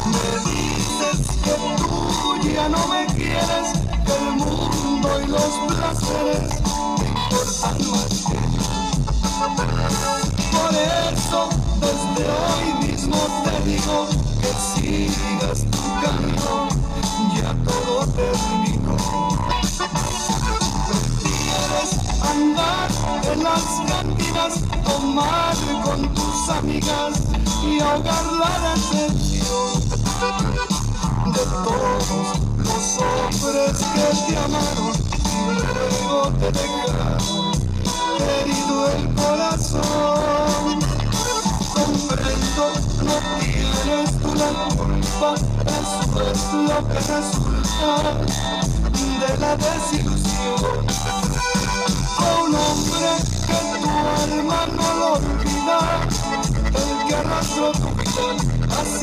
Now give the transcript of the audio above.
Me dices que tú ya no me quieres, que el mundo y los placeres te importan más que yo. Por eso desde hoy mismo te digo que sigas tu camino, ya todo terminó. Prefieres andar en las cantinas, tomar con tus amigas y ahogar la decepción de todos los hombres que te amaron y luego te dejaron herido el corazón. Comprendo, no tienes tú la culpa, eso es lo que resulta de la desilusión. A un hombre que tu alma no lo olvida, el que arrastró tu vida